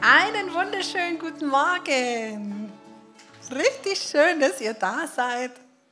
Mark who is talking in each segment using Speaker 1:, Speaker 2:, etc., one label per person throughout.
Speaker 1: Einen wunderschönen guten Morgen. Richtig schön, dass ihr da seid.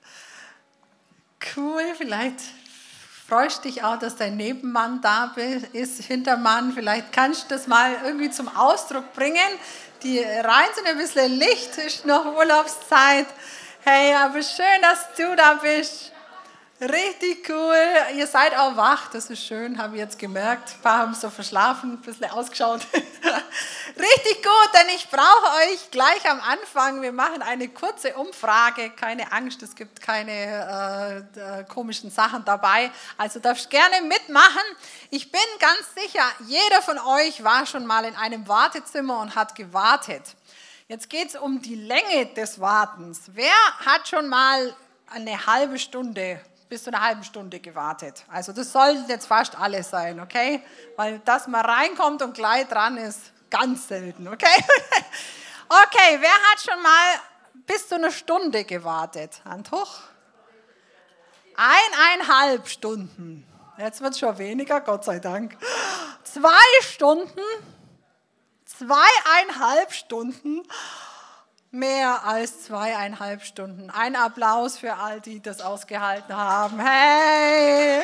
Speaker 1: Cool, vielleicht freust du dich auch, dass dein Nebenmann da ist, Hintermann. Vielleicht kannst du das mal irgendwie zum Ausdruck bringen. Die Reihen sind ein bisschen Licht, ist noch Urlaubszeit. Hey, aber schön, dass du da bist. Richtig cool. Ihr seid auch wach, das ist schön, habe ich jetzt gemerkt. Ein paar haben so verschlafen, ein bisschen ausgeschaut. Richtig gut, denn ich brauche euch gleich am Anfang. Wir machen eine kurze Umfrage. Keine Angst, es gibt keine komischen Sachen dabei. Also darfst gerne mitmachen. Ich bin ganz sicher, jeder von euch war schon mal in einem Wartezimmer und hat gewartet. Jetzt geht es um die Länge des Wartens. Wer hat schon mal eine halbe Stunde bis zu einer halben Stunde gewartet? Also das sollten jetzt fast alle sein, okay? Weil dass man reinkommt und gleich dran ist, ganz selten, okay? Okay, wer hat schon mal bis zu einer Stunde gewartet? Hand hoch. 1,5 Stunden. Jetzt wird es schon weniger, Gott sei Dank. 2 Stunden. 2,5 Stunden. Mehr als 2,5 Stunden. Ein Applaus für all die das ausgehalten haben. Hey!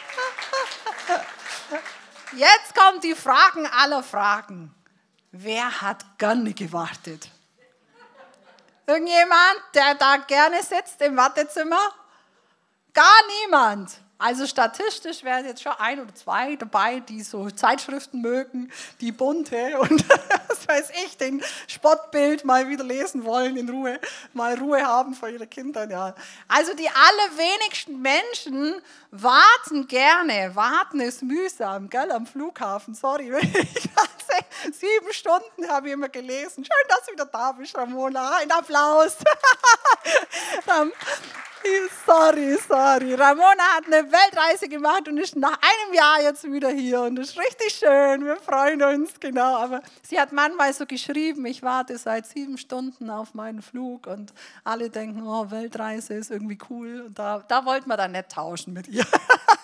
Speaker 1: Jetzt kommen die Fragen aller Fragen. Wer hat gerne gewartet? Irgendjemand, der da gerne sitzt im Wartezimmer? Gar niemand. Also statistisch wären jetzt schon 1 oder 2 dabei, die so Zeitschriften mögen, die bunte und was weiß ich, den Spottbild mal wieder lesen wollen in Ruhe, mal Ruhe haben vor ihren Kindern. Ja. Also die allerwenigsten Menschen warten gerne. Warten ist mühsam, gell, am Flughafen. Sorry, 7 Stunden habe ich immer gelesen. Schön, dass du wieder da bist, Ramona. Ein Applaus. Sorry. Ramona hat eine Weltreise gemacht und ist nach einem Jahr jetzt wieder hier. Und das ist richtig schön. Wir freuen uns, genau. Aber sie hat manchmal so geschrieben, ich warte seit 7 Stunden auf meinen Flug. Und alle denken, oh, Weltreise ist irgendwie cool. Und da wollten wir dann nicht tauschen mit ihr.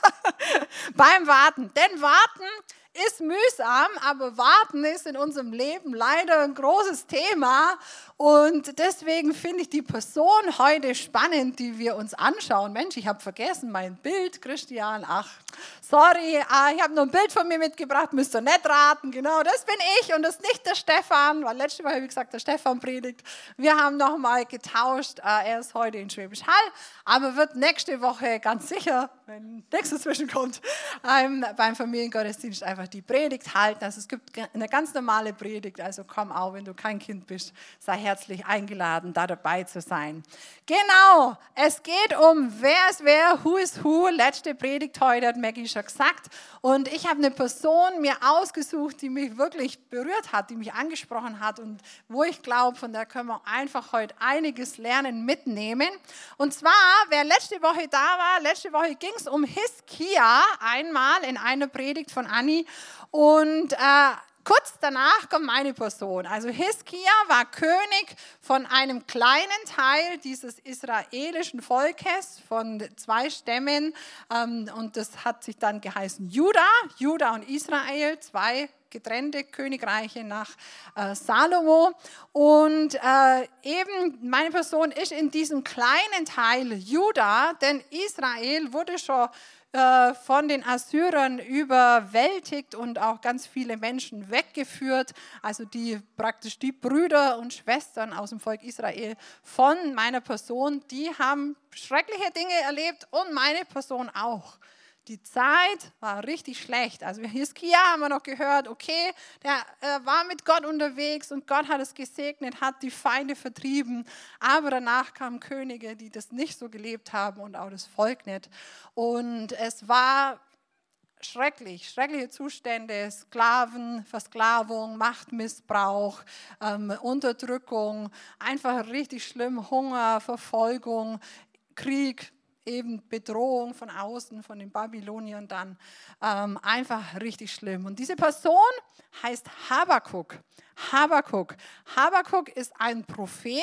Speaker 1: Beim Warten. Denn Warten ist mühsam, aber Warten ist in unserem Leben leider ein großes Thema. Und deswegen finde ich die Person heute spannend, die wir uns anschauen. Mensch, ich habe vergessen mein Bild, Christian. Ach, sorry, ich habe nur ein Bild von mir mitgebracht, müsst ihr nicht raten. Genau, das bin ich und das ist nicht der Stefan, weil letzte Woche, wie gesagt, der Stefan predigt. Wir haben nochmal getauscht. Er ist heute in Schwäbisch Hall, aber wird nächste Woche ganz sicher, wenn nichts dazwischen kommt, beim Familiengottesdienst einfach die Predigt halten. Also es gibt eine ganz normale Predigt, also komm auch, wenn du kein Kind bist, sei herzlich eingeladen, da dabei zu sein. Genau, es geht um wer ist wer, who is who. Letzte Predigt heute hat Maggie schon gesagt. Und ich habe eine Person mir ausgesucht, die mich wirklich berührt hat, die mich angesprochen hat und wo ich glaube, von der können wir einfach heute einiges lernen, mitnehmen. Und zwar, wer letzte Woche da war, letzte Woche ging es um Hiskia einmal in einer Predigt von Anni und kurz danach kommt meine Person. Also Hiskia war König von einem kleinen Teil dieses israelischen Volkes, von 2 Stämmen. Und das hat sich dann geheißen Juda und Israel, 2 getrennte Königreiche nach Salomo. Und eben meine Person ist in diesem kleinen Teil Juda, denn Israel wurde schon von den Assyrern überwältigt und auch ganz viele Menschen weggeführt. Also praktisch die Brüder und Schwestern aus dem Volk Israel von meiner Person, die haben schreckliche Dinge erlebt und meine Person auch. Die Zeit war richtig schlecht. Also Hiskia haben wir noch gehört, okay, der war mit Gott unterwegs und Gott hat es gesegnet, hat die Feinde vertrieben. Aber danach kamen Könige, die das nicht so gelebt haben und auch das Volk nicht. Und es war schreckliche Zustände, Sklaven, Versklavung, Machtmissbrauch, Unterdrückung, einfach richtig schlimm, Hunger, Verfolgung, Krieg, eben Bedrohung von außen, von den Babyloniern dann, einfach richtig schlimm. Und diese Person heißt Habakuk. Habakuk ist ein Prophet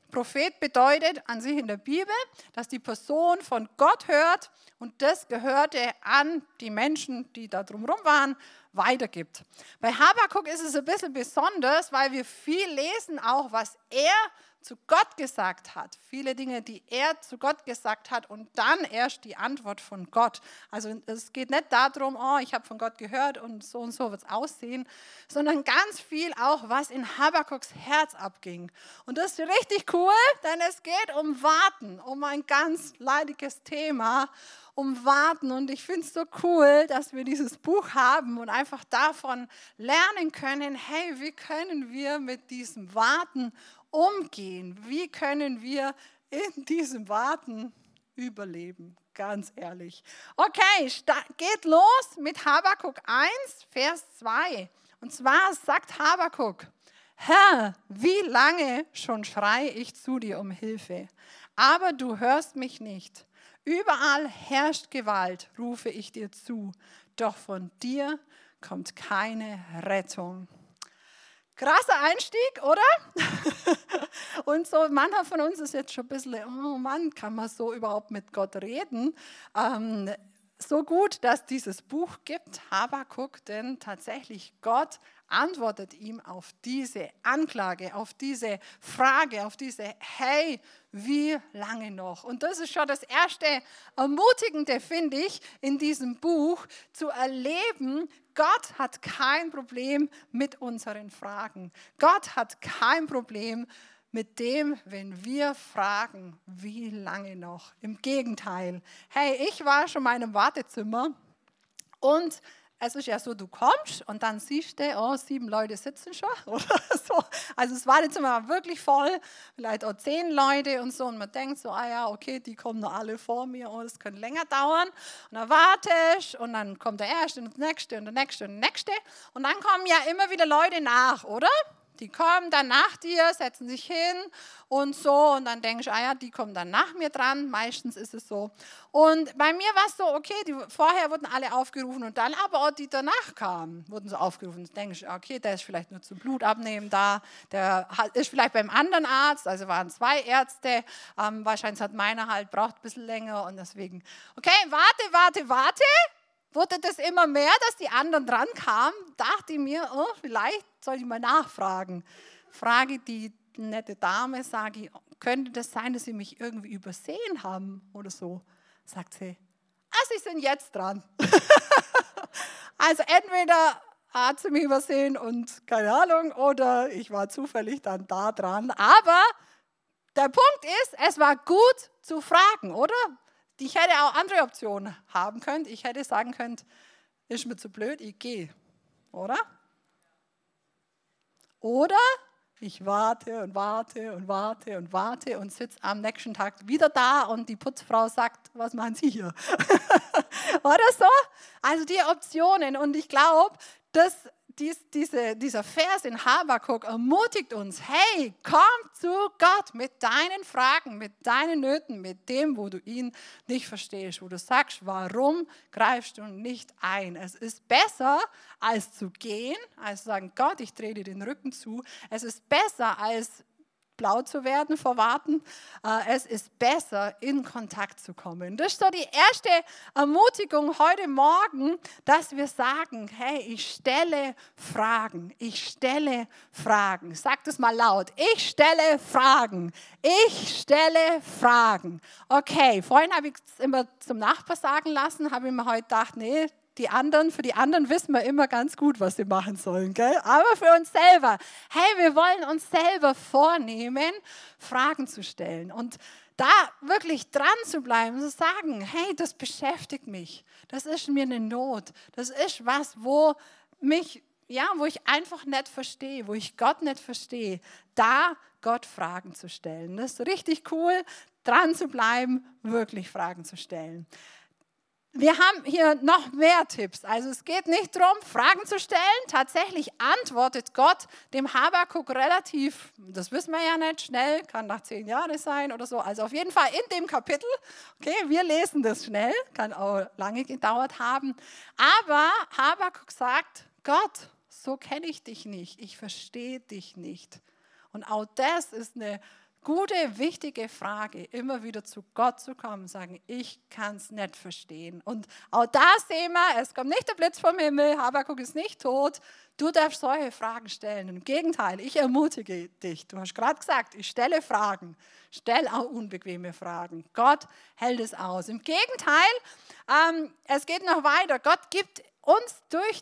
Speaker 1: Prophet bedeutet an sich in der Bibel, dass die Person von Gott hört und das Gehörte an die Menschen, die da drumherum waren, weitergibt. Bei Habakuk ist es ein bisschen besonders, weil wir viel lesen auch, was er zu Gott gesagt hat. Viele Dinge, die er zu Gott gesagt hat und dann erst die Antwort von Gott. Also es geht nicht darum, oh, ich habe von Gott gehört und so wird es aussehen, sondern ganz viel auch, was in Habakuks Herz abging. Und das ist richtig cool, denn es geht um Warten, um ein ganz leidiges Thema, um Warten. Und ich finde es so cool, dass wir dieses Buch haben und einfach davon lernen können, hey, wie können wir mit diesem Warten umgehen? Wie können wir in diesem Warten überleben? Ganz ehrlich. Okay, geht los mit Habakuk 1, Vers 2. Und zwar sagt Habakuk, Herr, wie lange schon schreie ich zu dir um Hilfe, aber du hörst mich nicht. Überall herrscht Gewalt, rufe ich dir zu, doch von dir kommt keine Rettung. Krasser Einstieg, oder? Und so mancher von uns ist jetzt schon ein bisschen, oh Mann, kann man so überhaupt mit Gott reden? So gut, dass dieses Buch gibt, Habakuk, denn tatsächlich Gott antwortet ihm auf diese Anklage, auf diese Frage, auf diese, hey, wie lange noch? Und das ist schon das erste Ermutigende, finde ich, in diesem Buch, zu erleben, Gott hat kein Problem mit unseren Fragen. Gott hat kein Problem mit dem, wenn wir fragen, wie lange noch? Im Gegenteil. Hey, ich war schon mal in einem Wartezimmer und es ist ja so, du kommst und dann siehst du, oh, 7 Leute sitzen schon oder so. Also das Wartezimmer war wirklich voll, vielleicht auch 10 Leute und so. Und man denkt so, ah ja, okay, die kommen noch alle vor mir, oh, das könnte länger dauern. Und dann wartest und dann kommt der Erste und der Nächste und der Nächste und der Nächste. Und dann kommen ja immer wieder Leute nach, oder? Die kommen dann nach dir, setzen sich hin und so und dann denkst du, ah ja, die kommen dann nach mir dran, meistens ist es so. Und bei mir war es so, okay, vorher wurden alle aufgerufen und dann aber auch die danach kamen, wurden so aufgerufen. Dann denkst du, okay, der ist vielleicht nur zum Blutabnehmen da, der ist vielleicht beim anderen Arzt, also waren 2 Ärzte, wahrscheinlich hat meiner halt, braucht ein bisschen länger und deswegen, okay, warte. Wurde das immer mehr, dass die anderen dran kamen, dachte ich mir, oh, vielleicht soll ich mal nachfragen. Frage die nette Dame, sage ich, könnte das sein, dass Sie mich irgendwie übersehen haben oder so? Sagt sie, Sie sind jetzt dran. Also entweder hat sie mich übersehen und keine Ahnung, oder ich war zufällig dann da dran. Aber der Punkt ist, es war gut zu fragen, oder? Ich hätte auch andere Optionen haben können. Ich hätte sagen können, ist mir zu blöd, ich gehe, oder? Oder ich warte und sitze am nächsten Tag wieder da und die Putzfrau sagt, was machen Sie hier? Oder so? Also die Optionen. Und ich glaube, dass dieser Vers in Habakuk ermutigt uns, hey, komm zu Gott mit deinen Fragen, mit deinen Nöten, mit dem, wo du ihn nicht verstehst, wo du sagst, warum greifst du nicht ein? Es ist besser, als zu gehen, als zu sagen, Gott, ich drehe dir den Rücken zu. Es ist besser, als blau zu werden vor Warten. Es ist besser, in Kontakt zu kommen. Das ist so die erste Ermutigung heute Morgen, dass wir sagen, hey, ich stelle Fragen. Sag das mal laut. Ich stelle Fragen. Okay, vorhin habe ich es immer zum Nachbar sagen lassen, habe ich mir heute gedacht, nee, für die anderen wissen wir immer ganz gut, was sie machen sollen, gell? Aber für uns selber, hey, wir wollen uns selber vornehmen, Fragen zu stellen und da wirklich dran zu bleiben, zu sagen, hey, das beschäftigt mich, das ist mir eine Not, das ist was, wo ich einfach nicht verstehe, wo ich Gott nicht verstehe, da Gott Fragen zu stellen. Das ist richtig cool, dran zu bleiben, wirklich Fragen zu stellen. Wir haben hier noch mehr Tipps. Also es geht nicht darum, Fragen zu stellen. Tatsächlich antwortet Gott dem Habakuk relativ, das wissen wir ja nicht, schnell, kann nach 10 Jahren sein oder so. Also auf jeden Fall in dem Kapitel. Okay, wir lesen das schnell, kann auch lange gedauert haben. Aber Habakuk sagt, Gott, so kenne ich dich nicht, ich verstehe dich nicht. Und auch das ist eine Gute, wichtige Frage, immer wieder zu Gott zu kommen und sagen, ich kann es nicht verstehen. Und auch da sehen wir, es kommt nicht der Blitz vom Himmel, Habakuk ist nicht tot. Du darfst solche Fragen stellen. Im Gegenteil, ich ermutige dich. Du hast gerade gesagt, ich stelle Fragen. Stell auch unbequeme Fragen. Gott hält es aus. Im Gegenteil, es geht noch weiter. Gott gibt uns durch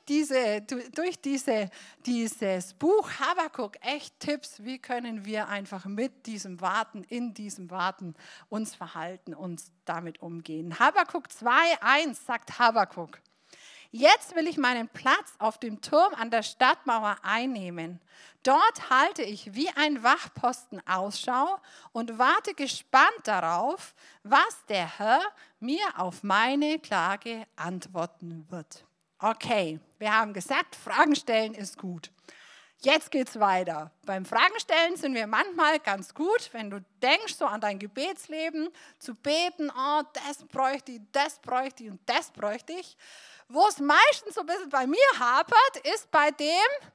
Speaker 1: dieses Buch Habakuk echt Tipps, wie können wir einfach mit diesem Warten, in diesem Warten uns verhalten, uns damit umgehen. Habakuk 2,1 sagt Habakuk: Jetzt will ich meinen Platz auf dem Turm an der Stadtmauer einnehmen. Dort halte ich wie ein Wachposten Ausschau und warte gespannt darauf, was der Herr mir auf meine Klage antworten wird. Okay, wir haben gesagt, Fragen stellen ist gut. Jetzt geht's weiter. Beim Fragenstellen sind wir manchmal ganz gut, wenn du denkst so an dein Gebetsleben, zu beten, oh, das bräuchte ich und das bräuchte ich. Wo es meistens so ein bisschen bei mir hapert, ist bei dem,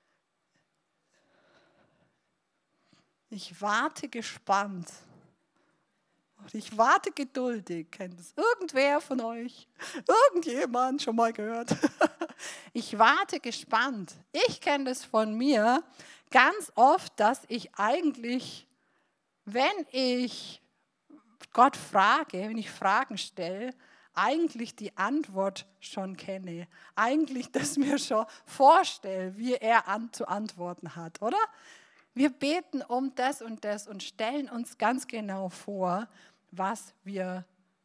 Speaker 1: ich warte gespannt. Ich warte geduldig. Kennt es irgendwer von euch? Irgendjemand schon mal gehört? Ich warte gespannt. Ich kenne das von mir ganz oft, dass ich eigentlich, wenn ich Gott frage, wenn ich Fragen stelle, eigentlich die Antwort schon kenne. Eigentlich das mir schon vorstelle, wie er zu antworten hat, oder? Wir beten um das und stellen uns ganz genau vor, was wir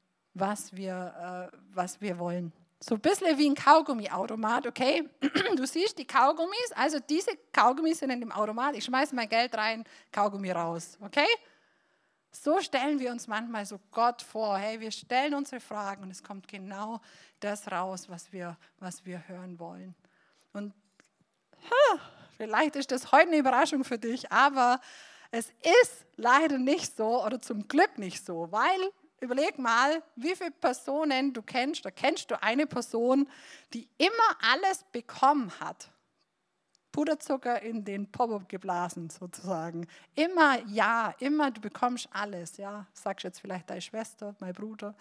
Speaker 1: wollen. So ein bisschen wie ein Kaugummiautomat, okay? Du siehst die Kaugummis, also diese Kaugummis sind in dem Automat, ich schmeiße mein Geld rein, Kaugummi raus, okay? So stellen wir uns manchmal so Gott vor, hey, wir stellen unsere Fragen und es kommt genau das raus, was wir hören wollen. Und vielleicht ist das heute eine Überraschung für dich, aber es ist leider nicht so oder zum Glück nicht so, weil, überleg mal, wie viele Personen du kennst, oder kennst du eine Person, die immer alles bekommen hat. Puderzucker in den Pop-up geblasen sozusagen. Immer ja, immer du bekommst alles. Ja, sagst jetzt vielleicht deine Schwester, mein Bruder.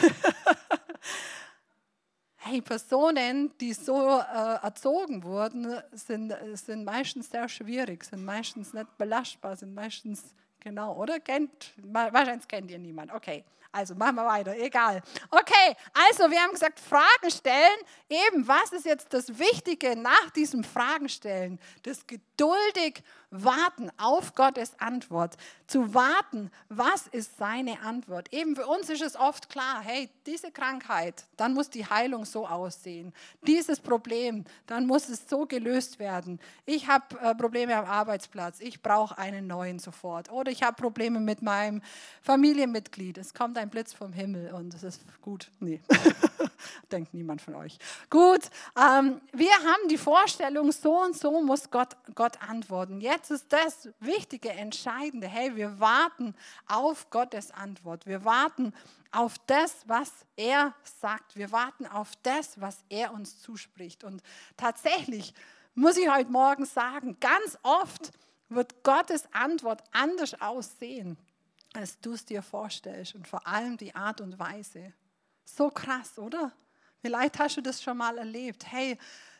Speaker 1: Hey, Personen, die so erzogen wurden, sind meistens sehr schwierig, sind meistens nicht belastbar, sind meistens, genau, oder? Wahrscheinlich kennt ihr niemand. Okay, also machen wir weiter, egal. Okay, also wir haben gesagt, Fragen stellen. Eben, was ist jetzt das Wichtige nach diesem Fragen stellen? Das geduldig warten auf Gottes Antwort. Zu warten, was ist seine Antwort? Eben für uns ist es oft klar, hey, diese Krankheit, dann muss die Heilung so aussehen. Dieses Problem, dann muss es so gelöst werden. Ich habe Probleme am Arbeitsplatz, ich brauche einen neuen sofort. Oder ich habe Probleme mit meinem Familienmitglied. Es kommt ein Blitz vom Himmel und es ist gut. Nee, denkt niemand von euch. Gut, wir haben die Vorstellung, so und so muss Gott antworten. Jetzt ist das Wichtige, Entscheidende. Hey, wir warten auf Gottes Antwort. Wir warten auf das, was er sagt. Wir warten auf das, was er uns zuspricht. Und tatsächlich muss ich heute Morgen sagen, ganz oft wird Gottes Antwort anders aussehen, als du es dir vorstellst. Und vor allem die Art und Weise. So krass, oder? Vielleicht hast du das schon mal erlebt. Hey,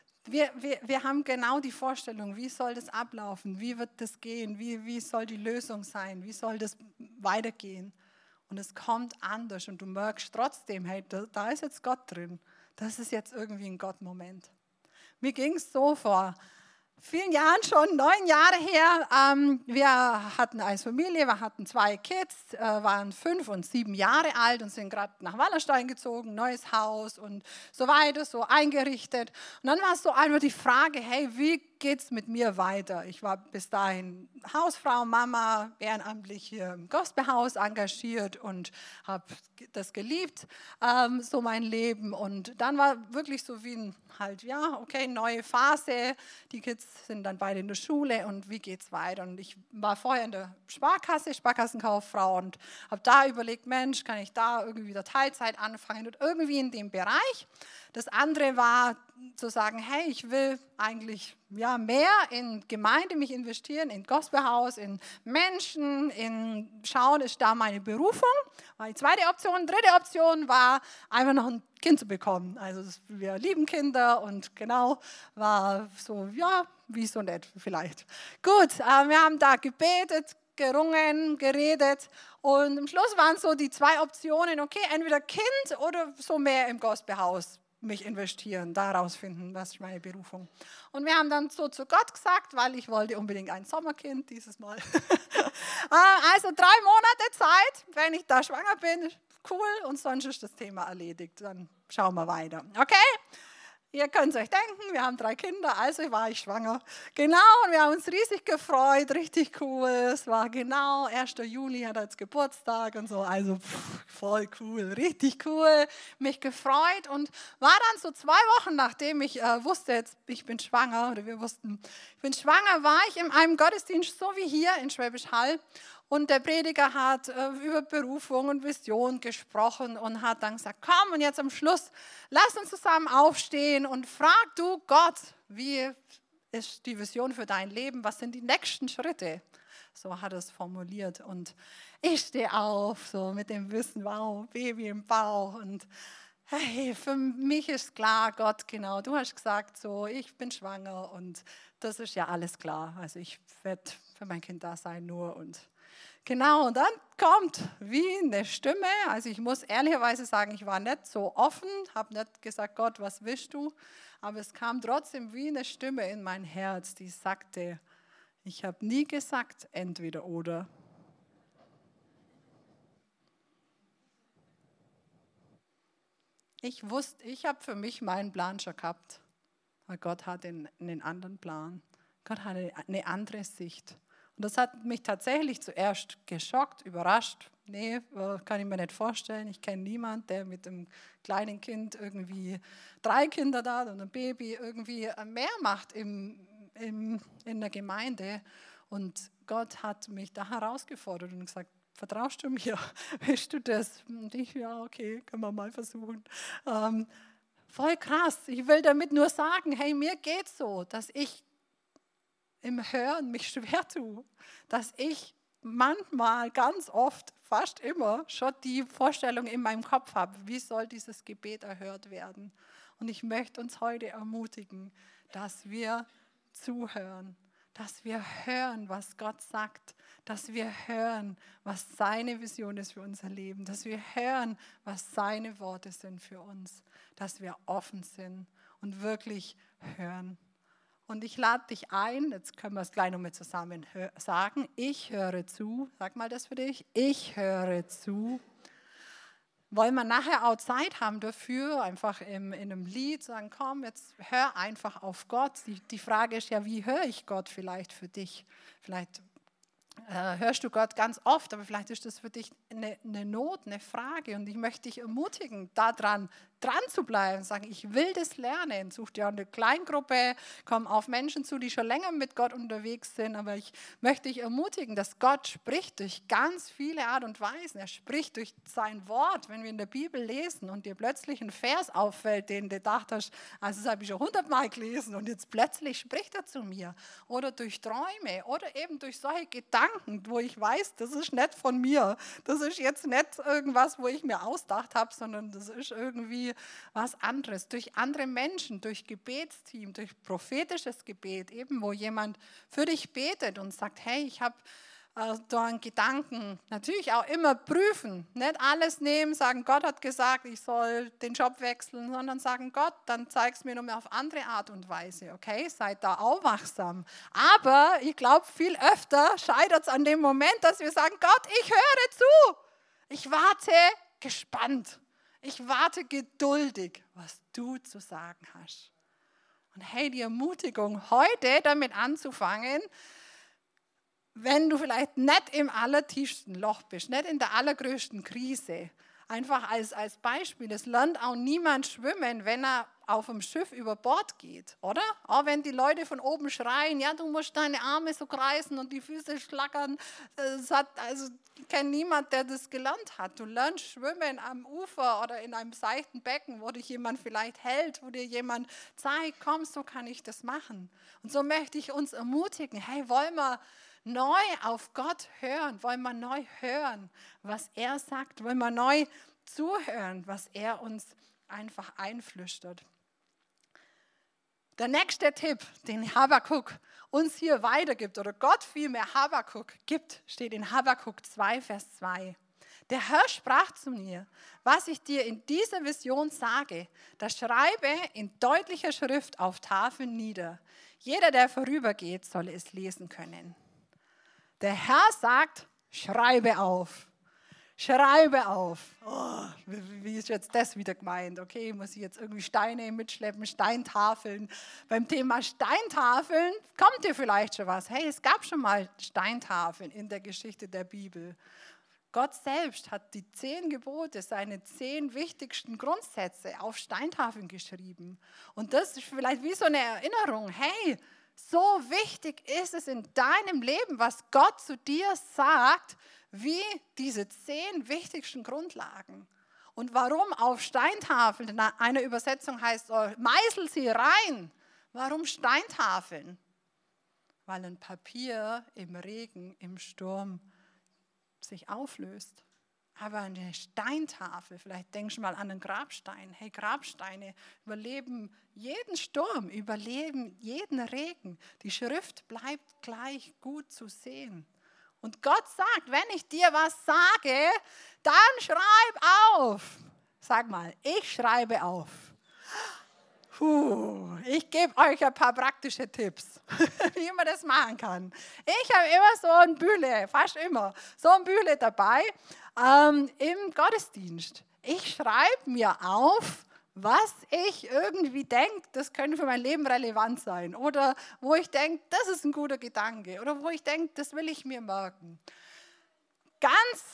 Speaker 1: wir haben genau die Vorstellung, wie soll das ablaufen, wie wird das gehen, wie soll die Lösung sein, wie soll das weitergehen. Und es kommt anders und du merkst trotzdem, hey, da ist jetzt Gott drin. Das ist jetzt irgendwie ein Gott-Moment. Mir ging es so vor vielen Jahren schon, 9 Jahre her. Wir hatten als Familie, wir hatten 2 Kids, waren 5 und 7 Jahre alt und sind gerade nach Wallerstein gezogen, neues Haus und so weiter, so eingerichtet. Und dann war es so einfach die Frage, hey, wie geht es mit mir weiter? Ich war bis dahin Hausfrau, Mama, ehrenamtlich hier im Gospelhaus engagiert und habe das geliebt, so mein Leben. Und dann war wirklich so wie ein neue Phase. Die Kids sind dann beide in der Schule und wie geht's weiter? Und ich war vorher in der Sparkassenkauffrau und habe da überlegt, Mensch, kann ich da irgendwie wieder Teilzeit anfangen und irgendwie in dem Bereich. Das andere war zu sagen, hey, ich will eigentlich mehr in Gemeinde mich investieren, in Gospelhaus, in Menschen, in schauen, ist da meine Berufung. War die zweite Option. Dritte Option war, einfach noch ein Kind zu bekommen. Also wir lieben Kinder und genau, war so, wieso nicht vielleicht. Gut, wir haben da gebetet, gerungen, geredet und am Schluss waren so die zwei Optionen, okay, entweder Kind oder so mehr im Gospelhaus mich investieren, daraus finden, was ist meine Berufung. Und wir haben dann so zu Gott gesagt, weil ich wollte unbedingt ein Sommerkind dieses Mal. Also 3 Monate Zeit, wenn ich da schwanger bin, cool, und sonst ist das Thema erledigt. Dann schauen wir weiter. Okay? Ihr könnt euch denken, wir haben 3 Kinder, also war ich schwanger. Genau, und wir haben uns riesig gefreut, richtig cool. Es war genau 1. Juli, hat er jetzt Geburtstag und so, also voll cool, richtig cool. Mich gefreut und war dann so 2 Wochen, nachdem ich wusste, jetzt, ich bin schwanger, oder wir wussten, ich bin schwanger, war ich in einem Gottesdienst, so wie hier in Schwäbisch Hall. Und der Prediger hat über Berufung und Vision gesprochen und hat dann gesagt, komm, und jetzt am Schluss, lass uns zusammen aufstehen und frag du Gott, wie ist die Vision für dein Leben, was sind die nächsten Schritte? So hat er es formuliert. Und ich stehe auf, so mit dem Wissen, wow, Baby im Bauch. Und hey, für mich ist klar, Gott, genau, du hast gesagt, so, ich bin schwanger und das ist ja alles klar. Also ich werde für mein Kind da sein nur und genau, und dann kommt wie eine Stimme, also ich muss ehrlicherweise sagen, ich war nicht so offen, habe nicht gesagt, Gott, was willst du? Aber es kam trotzdem wie eine Stimme in mein Herz, die sagte, ich habe nie gesagt, entweder oder. Ich wusste, ich habe für mich meinen Plan schon gehabt, weil Gott hat einen anderen Plan. Gott hat eine andere Sicht. Und das hat mich tatsächlich zuerst geschockt, überrascht. Nee, kann ich mir nicht vorstellen. Ich kenne niemanden, der mit einem kleinen Kind irgendwie 3 Kinder da und ein Baby irgendwie mehr macht in der Gemeinde. Und Gott hat mich da herausgefordert und gesagt, vertraust du mir? Willst du das? Und ich, ja, okay, können wir mal versuchen. Voll krass. Ich will damit nur sagen, hey, mir geht's so, dass ich im Hören mich schwer tue, dass ich manchmal, ganz oft, fast immer schon die Vorstellung in meinem Kopf habe, wie soll dieses Gebet erhört werden. Und ich möchte uns heute ermutigen, dass wir zuhören, dass wir hören, was Gott sagt, dass wir hören, was seine Vision ist für unser Leben, dass wir hören, was seine Worte sind für uns, dass wir offen sind und wirklich hören. Und ich lade dich ein, jetzt können wir es gleich nochmal zusammen sagen, ich höre zu, sag mal das für dich, ich höre zu. Wollen wir nachher auch Zeit haben dafür, einfach in einem Lied sagen, komm, jetzt hör einfach auf Gott. Die Frage ist ja, wie höre ich Gott vielleicht für dich? Vielleicht hörst du Gott ganz oft, aber vielleicht ist das für dich eine Not, eine Frage. Und ich möchte dich ermutigen, dran zu bleiben, sagen, ich will das lernen. Such dir eine Kleingruppe, komm auf Menschen zu, die schon länger mit Gott unterwegs sind. Aber ich möchte dich ermutigen, dass Gott spricht durch ganz viele Art und Weisen. Er spricht durch sein Wort. Wenn wir in der Bibel lesen und dir plötzlich ein Vers auffällt, den du gedacht hast, also das habe ich schon 100-mal gelesen und jetzt plötzlich spricht er zu mir. Oder durch Träume oder eben durch solche Gedanken, wo ich weiß, das ist nicht von mir. Das ist jetzt nicht irgendwas, wo ich mir ausgedacht habe, sondern das ist irgendwie was anderes, durch andere Menschen, durch Gebetsteam, durch prophetisches Gebet, eben wo jemand für dich betet und sagt, hey, ich habe da einen Gedanken. Natürlich auch immer prüfen, nicht alles nehmen, sagen, Gott hat gesagt, ich soll den Job wechseln, sondern sagen, Gott, dann zeig es mir nur mehr auf andere Art und Weise, okay? Seid da auch wachsam. Aber ich glaube, viel öfter scheitert es an dem Moment, dass wir sagen, Gott, ich höre zu. Ich warte gespannt. Ich warte geduldig, was du zu sagen hast. Und hey, die Ermutigung, heute damit anzufangen, wenn du vielleicht nicht im allertiefsten Loch bist, nicht in der allergrößten Krise, einfach als Beispiel, es lernt auch niemand schwimmen, wenn er auf dem Schiff über Bord geht, oder? Auch wenn die Leute von oben schreien, ja, du musst deine Arme so kreisen und die Füße schlackern. Ich kenne niemanden, der das gelernt hat. Du lernst schwimmen am Ufer oder in einem seichten Becken, wo dich jemand vielleicht hält, wo dir jemand zeigt, komm, so kann ich das machen. Und so möchte ich uns ermutigen, hey, wollen wir neu auf Gott hören, wollen wir neu hören, was er sagt, wollen wir neu zuhören, was er uns einfach einflüstert. Der nächste Tipp, den Habakuk uns hier weitergibt, oder Gott vielmehr Habakuk gibt, steht in Habakuk 2, Vers 2. Der Herr sprach zu mir, was ich dir in dieser Vision sage, das schreibe in deutlicher Schrift auf Tafeln nieder. Jeder, der vorübergeht, soll es lesen können. Der Herr sagt, schreibe auf. Schreibe auf. Oh, wie ist jetzt das wieder gemeint? Okay, muss ich jetzt irgendwie Steine mitschleppen, Steintafeln. Beim Thema Steintafeln kommt dir vielleicht schon was. Hey, es gab schon mal Steintafeln in der Geschichte der Bibel. Gott selbst hat die 10 Gebote, seine 10 wichtigsten Grundsätze auf Steintafeln geschrieben. Und das ist vielleicht wie so eine Erinnerung. Hey, so wichtig ist es in deinem Leben, was Gott zu dir sagt, wie diese 10 wichtigsten Grundlagen. Und warum auf Steintafeln? In einer Übersetzung heißt es, meißel sie rein. Warum Steintafeln? Weil ein Papier im Regen, im Sturm sich auflöst. Aber eine Steintafel, vielleicht denkst du mal an einen Grabstein. Hey, Grabsteine überleben jeden Sturm, überleben jeden Regen. Die Schrift bleibt gleich gut zu sehen. Und Gott sagt, wenn ich dir was sage, dann schreib auf. Sag mal, ich schreibe auf. Ich gebe euch ein paar praktische Tipps, wie man das machen kann. Ich habe immer so ein Bühle, fast immer, so ein Bühle dabei im Gottesdienst. Ich schreibe mir auf, was ich irgendwie denke, das könnte für mein Leben relevant sein. Oder wo ich denke, das ist ein guter Gedanke. Oder wo ich denke, das will ich mir merken. Ganz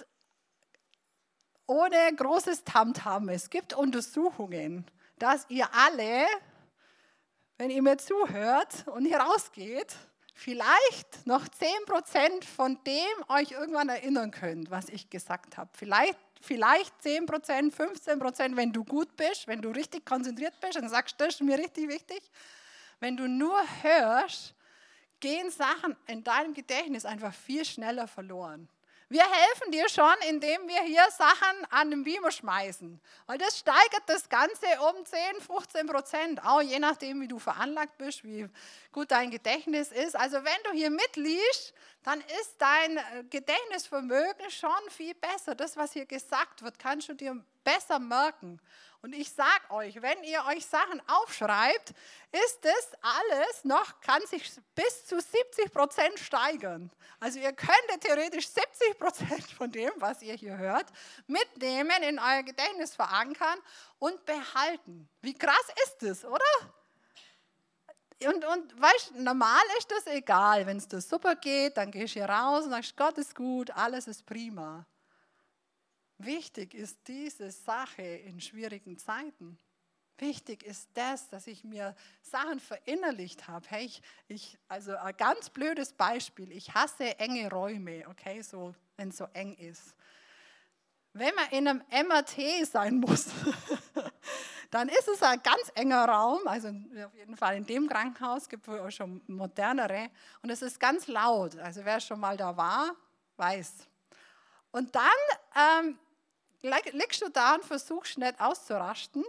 Speaker 1: ohne großes Tamtam. Es gibt Untersuchungen, dass ihr alle, wenn ihr mir zuhört und hier rausgeht, vielleicht noch 10% von dem euch irgendwann erinnern könnt, was ich gesagt habe. Vielleicht 10%, 15%, wenn du gut bist, wenn du richtig konzentriert bist und sagst, das ist mir richtig wichtig. Wenn du nur hörst, gehen Sachen in deinem Gedächtnis einfach viel schneller verloren. Wir helfen dir schon, indem wir hier Sachen an den Beamer schmeißen. Weil das steigert das Ganze um 10-15%. Auch je nachdem, wie du veranlagt bist, wie gut dein Gedächtnis ist. Also wenn du hier mitliest, dann ist dein Gedächtnisvermögen schon viel besser. Das, was hier gesagt wird, kannst du dir besser merken. Und ich sage euch, wenn ihr euch Sachen aufschreibt, ist das alles noch, kann sich bis zu 70% steigern. Also ihr könntet theoretisch 70% von dem, was ihr hier hört, mitnehmen, in euer Gedächtnis verankern und behalten. Wie krass ist das, oder? Und weißt, normal ist das egal. Wenn es dir super geht, dann gehst du hier raus und sagst, Gott ist gut, alles ist prima. Wichtig ist diese Sache in schwierigen Zeiten. Wichtig ist das, dass ich mir Sachen verinnerlicht habe. Hey, also ein ganz blödes Beispiel. Ich hasse enge Räume, okay, so, wenn es so eng ist. Wenn man in einem MRT sein muss, dann ist es ein ganz enger Raum, also auf jeden Fall in dem Krankenhaus, gibt es auch schon modernere, und es ist ganz laut. Also wer schon mal da war, weiß. Und dann liegst du da und versuchst nicht auszurasten.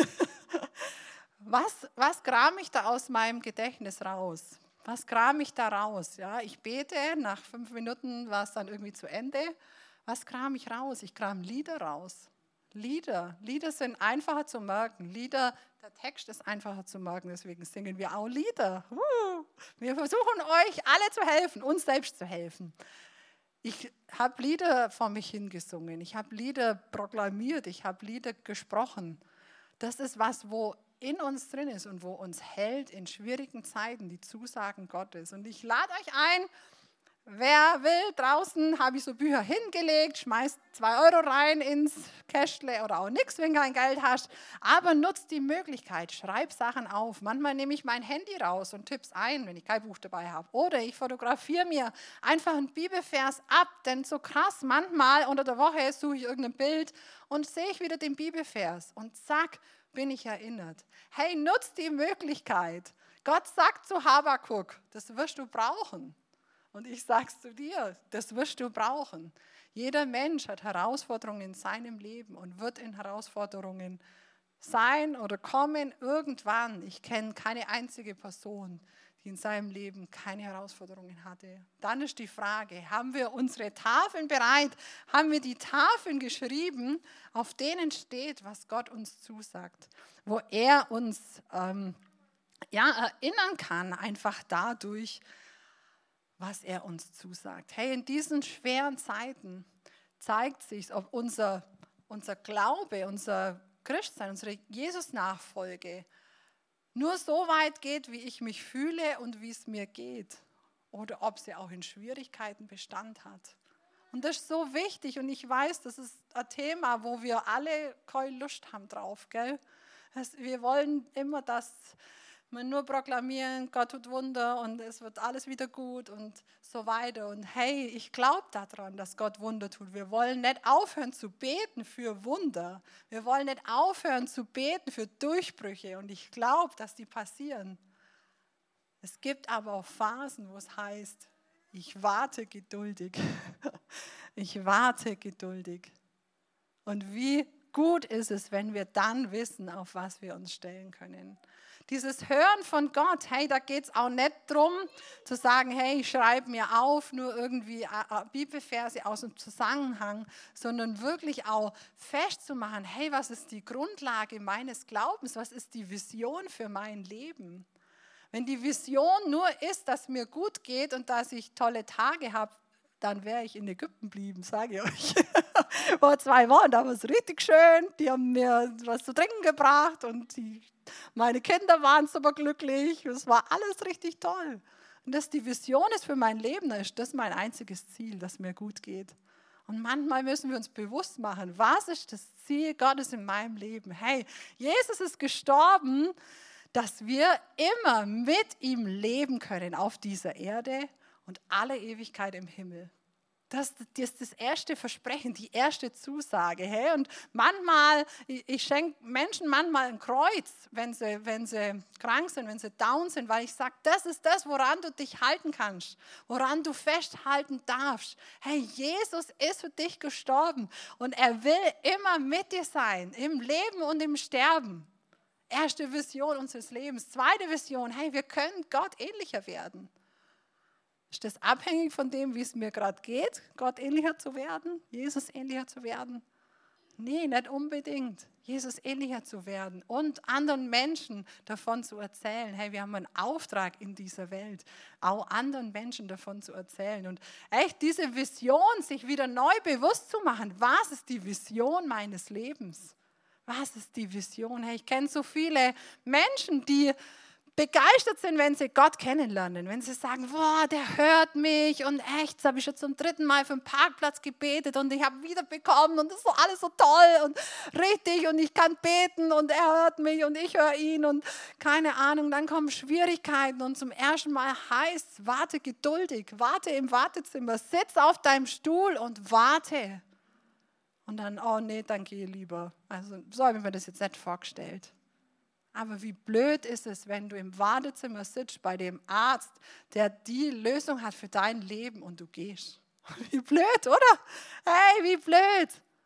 Speaker 1: Was kram ich da aus meinem Gedächtnis raus? Was kram ich da raus? Ja, ich bete, nach 5 Minuten war es dann irgendwie zu Ende. Was kram ich raus? Ich kram Lieder raus. Lieder sind einfacher zu merken. Der Text ist einfacher zu merken, deswegen singen wir auch Lieder. Wir versuchen euch alle zu helfen, uns selbst zu helfen. Ich habe Lieder vor mich hingesungen, ich habe Lieder proklamiert, ich habe Lieder gesprochen. Das ist was, wo in uns drin ist und wo uns hält in schwierigen Zeiten, die Zusagen Gottes. Und ich lade euch ein, Wer will, draußen habe ich so Bücher hingelegt, schmeißt 2 € rein ins Kästle oder auch nichts, wenn du kein Geld hast. Aber nutzt die Möglichkeit, schreib Sachen auf. Manchmal nehme ich mein Handy raus und tipp's ein, wenn ich kein Buch dabei habe. Oder ich fotografiere mir einfach einen Bibelvers ab, denn so krass, manchmal unter der Woche suche ich irgendein Bild und sehe ich wieder den Bibelvers und zack, bin ich erinnert. Hey, nutzt die Möglichkeit. Gott sagt zu Habakuk, das wirst du brauchen. Und ich sage es zu dir, das wirst du brauchen. Jeder Mensch hat Herausforderungen in seinem Leben und wird in Herausforderungen sein oder kommen irgendwann. Ich kenne keine einzige Person, die in seinem Leben keine Herausforderungen hatte. Dann ist die Frage, haben wir unsere Tafeln bereit? Haben wir die Tafeln geschrieben, auf denen steht, was Gott uns zusagt? Wo er uns erinnern kann, einfach dadurch, was er uns zusagt. Hey, in diesen schweren Zeiten zeigt sich, ob unser Glaube, unser Christsein, unsere Jesus-Nachfolge nur so weit geht, wie ich mich fühle und wie es mir geht. Oder ob sie auch in Schwierigkeiten Bestand hat. Und das ist so wichtig und ich weiß, das ist ein Thema, wo wir alle keine Lust haben drauf. Gell? Wir wollen immer das man nur proklamieren, Gott tut Wunder und es wird alles wieder gut und so weiter. Und hey, ich glaube daran, dass Gott Wunder tut. Wir wollen nicht aufhören zu beten für Wunder. Wir wollen nicht aufhören zu beten für Durchbrüche. Und ich glaube, dass die passieren. Es gibt aber auch Phasen, wo es heißt, ich warte geduldig. Ich warte geduldig. Und wie gut ist es, wenn wir dann wissen, auf was wir uns stellen können. Dieses Hören von Gott, hey, da geht es auch nicht darum, zu sagen, hey, ich schreibe mir auf, nur irgendwie Bibelverse aus dem Zusammenhang, sondern wirklich auch festzumachen, hey, was ist die Grundlage meines Glaubens, was ist die Vision für mein Leben? Wenn die Vision nur ist, dass mir gut geht und dass ich tolle Tage habe, dann wäre ich in Ägypten geblieben, sage ich euch. Vor 2 Wochen, da war es richtig schön. Die haben mir was zu trinken gebracht und meine Kinder waren super glücklich. Es war alles richtig toll. Und dass die Vision ist für mein Leben, ist das mein einziges Ziel, dass mir gut geht. Und manchmal müssen wir uns bewusst machen, was ist das Ziel Gottes in meinem Leben? Hey, Jesus ist gestorben, dass wir immer mit ihm leben können auf dieser Erde und alle Ewigkeit im Himmel. Das ist das erste Versprechen, die erste Zusage. Hey? Und manchmal, ich schenke Menschen manchmal ein Kreuz, wenn sie krank sind, wenn sie down sind, weil ich sage, das ist das, woran du dich halten kannst, woran du festhalten darfst. Hey, Jesus ist für dich gestorben und er will immer mit dir sein, im Leben und im Sterben. Erste Vision unseres Lebens. Zweite Vision, hey, wir können Gott ähnlicher werden. Ist das abhängig von dem, wie es mir gerade geht, Gott ähnlicher zu werden, Jesus ähnlicher zu werden? Nee, nicht unbedingt. Jesus ähnlicher zu werden und anderen Menschen davon zu erzählen. Hey, wir haben einen Auftrag in dieser Welt, auch anderen Menschen davon zu erzählen. Und echt diese Vision, sich wieder neu bewusst zu machen, was ist die Vision meines Lebens? Was ist die Vision? Hey, ich kenne so viele Menschen, die begeistert sind, wenn sie Gott kennenlernen, wenn sie sagen, boah, der hört mich und echt, das habe ich schon zum 3. Mal für einen Parkplatz gebetet und ich habe wieder bekommen und das ist so alles so toll und richtig und ich kann beten und er hört mich und ich höre ihn und keine Ahnung, dann kommen Schwierigkeiten und zum ersten Mal heißt, warte geduldig, warte im Wartezimmer, sitz auf deinem Stuhl und warte. Und dann, oh nee, dann gehe lieber. Also so habe ich mir das jetzt nicht vorgestellt. Aber wie blöd ist es, wenn du im Wartezimmer sitzt bei dem Arzt, der die Lösung hat für dein Leben und du gehst. Wie blöd, oder? Hey, wie blöd.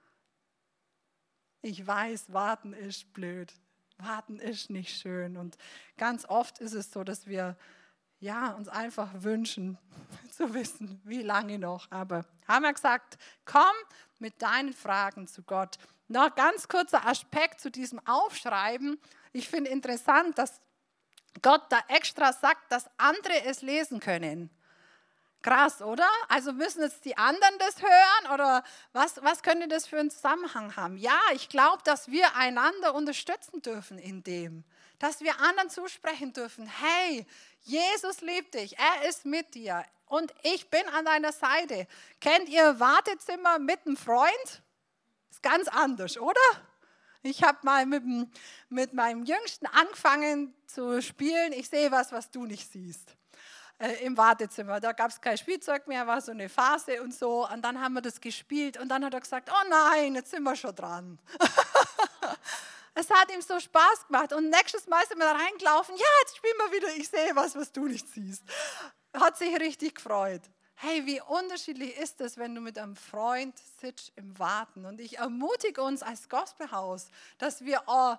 Speaker 1: Ich weiß, warten ist blöd. Warten ist nicht schön. Und ganz oft ist es so, dass wir uns einfach wünschen, zu wissen, wie lange noch. Aber haben wir gesagt, komm mit deinen Fragen zu Gott. Noch ganz kurzer Aspekt zu diesem Aufschreiben. Ich finde interessant, dass Gott da extra sagt, dass andere es lesen können. Krass, oder? Also müssen jetzt die anderen das hören oder was könnte das für einen Zusammenhang haben? Ja, ich glaube, dass wir einander unterstützen dürfen in dem. dass wir anderen zusprechen dürfen, hey, Jesus liebt dich, er ist mit dir und ich bin an deiner Seite. Kennt ihr Wartezimmer mit einem Freund? Ist ganz anders, oder? Ich habe mal mit meinem Jüngsten angefangen zu spielen. Ich sehe was du nicht siehst. Im Wartezimmer. Da gab es kein Spielzeug mehr, war so eine Phase und so. Und dann haben wir das gespielt und dann hat er gesagt, oh nein, jetzt sind wir schon dran. Es hat ihm so Spaß gemacht und nächstes Mal sind wir da reingelaufen, ja, jetzt spielen wir wieder, ich sehe was du nicht siehst. Hat sich richtig gefreut. Hey, wie unterschiedlich ist es, wenn du mit einem Freund sitzt im Warten. Und ich ermutige uns als Gospelhaus, dass wir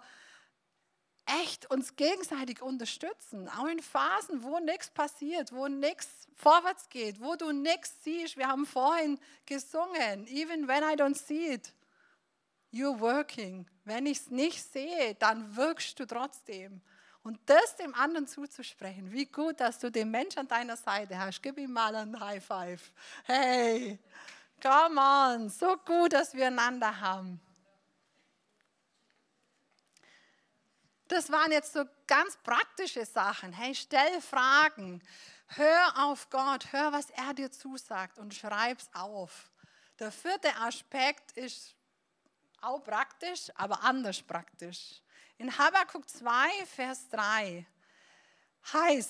Speaker 1: echt uns gegenseitig unterstützen. Auch in Phasen, wo nichts passiert, wo nichts vorwärts geht, wo du nichts siehst. Wir haben vorhin gesungen, even when I don't see it, you're working. Wenn ich es nicht sehe, dann wirkst du trotzdem. Und das dem anderen zuzusprechen, wie gut, dass du den Menschen an deiner Seite hast. Gib ihm mal einen High Five. Hey, come on, so gut, dass wir einander haben. Das waren jetzt so ganz praktische Sachen. Hey, stell Fragen, hör auf Gott, hör, was er dir zusagt und schreib's auf. Der 4. Aspekt ist auch praktisch, aber anders praktisch. In Habakuk 2, Vers 3 heißt,